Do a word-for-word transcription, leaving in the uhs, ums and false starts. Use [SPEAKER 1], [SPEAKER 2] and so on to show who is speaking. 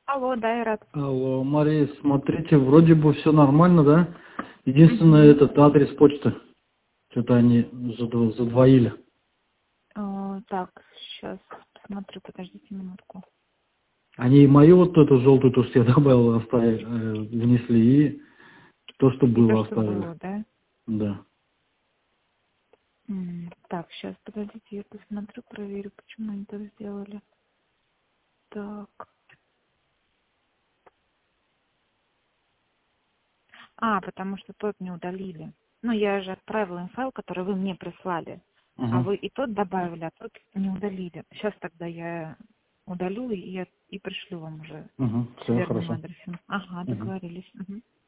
[SPEAKER 1] Алло, да, я рад.
[SPEAKER 2] Алло, Мария, смотрите, вроде бы все нормально, да? Единственное,
[SPEAKER 1] Мгм.
[SPEAKER 2] этот адрес почты. Что-то они задво- задвоили.
[SPEAKER 1] Э, Так, сейчас посмотрю, подождите минутку.
[SPEAKER 2] Они и мою вот эту желтую, то, что я добавил, оставили, э, внесли, и то, что
[SPEAKER 1] И то,
[SPEAKER 2] было,
[SPEAKER 1] что
[SPEAKER 2] оставили.
[SPEAKER 1] было, да?
[SPEAKER 2] Да.
[SPEAKER 1] М, Так, сейчас, подождите, я посмотрю, проверю, почему они так сделали. Так. А, потому что тот не удалили. Ну, я же отправила им файл, который вы мне прислали. А
[SPEAKER 2] Угу.
[SPEAKER 1] вы и тот добавили, а тот не удалили. Сейчас тогда я удалю и, я- и пришлю вам уже
[SPEAKER 2] Угу.
[SPEAKER 1] с
[SPEAKER 2] Все,
[SPEAKER 1] верным
[SPEAKER 2] хорошо.
[SPEAKER 1] адресом. Ага,
[SPEAKER 2] Угу.
[SPEAKER 1] договорились. Мгм.